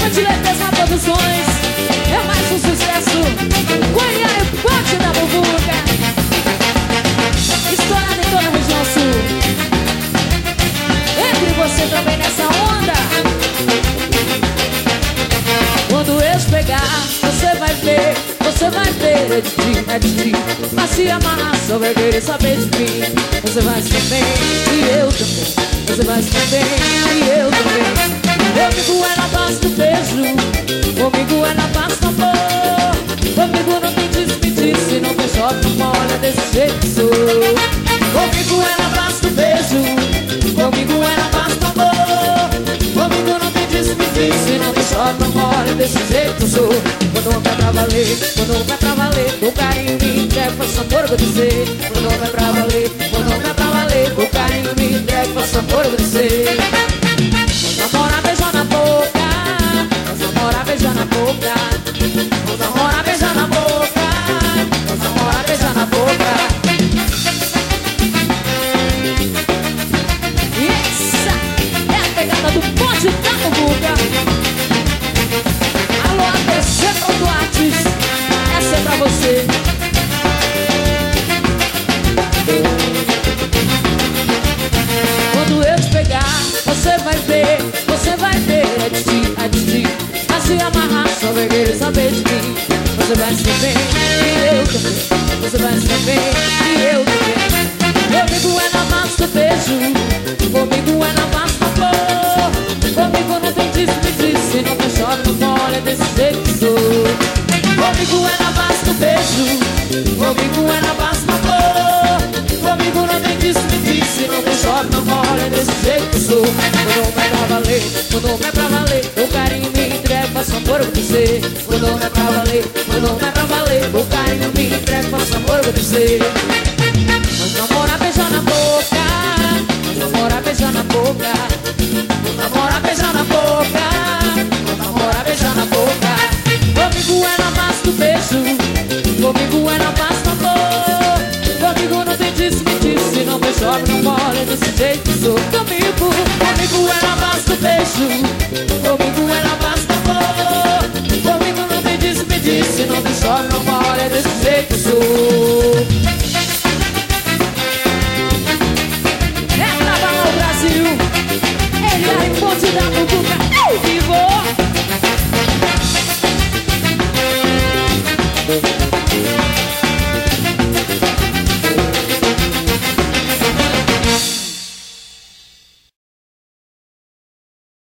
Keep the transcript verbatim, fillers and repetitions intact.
Grande Letesma Produções. É mais um sucesso. Goiânia e Ponte da Bubuca. Estourado em toda a região sul. Entre você também nessa onda. Quando eu pegar, você vai ver, você vai ver, é de ti, é de ti. Mas se amarrar, só vai querer saber de mim. Você vai se bem, e eu também. Você vai se bem, e eu também. Comigo é na base do beijo, comigo é na base do amor. Comigo não tem despedice, não tem choque, não molha desse jeito que sou. Comigo é na base do beijo, comigo é na base do amor. Comigo não tem despedice, não tem choque, não molha desse jeito que sou. Quando não é pra valer, quando não é pra valer, o carinho me entrega, faço amor, vou dizer. Quando não é pra valer, quando não é pra valer, o carinho me entrega, faço amor, vou dizer. Namora, beija na boca, namora, beija na boca, namora, beija na boca, namora, beija na boca. E essa é a pegada do Ponte da Bubuca. Alô, A B C Produartes, essa é pra você. Quando eu te pegar, você vai ver, você vai ver, é de ti, é de ti. Mas se amarrar, só vai querer saber de mim. Você vai se bem, e eu também. Você vai se bem, e eu também. Comigo é na base do beijo, comigo é na base do amor. Comigo não tem despedice, não tem choque, não molha desse jeito que sou. Comigo é na base do beijo, comigo é na base do amor. Comigo não tem despedice, não tem choque, não molha desse jeito que sou. Quando não é pra valer, quando não é pra valer, o carinho me entrega, faço amor por você. Quando não é pra valer, quando não é pra valer, o carinho me entrega, faço amor por você. Nós namora, beija na boca, nós namora, beija na boca, nós namora, beija na boca, nós namora, beija na boca. Comigo é na base do beijo, comigo é na base do amor. Comigo não tem despedice, não tem choque, não molha desse jeito que sou. Comigo, comigo é na base do beijo,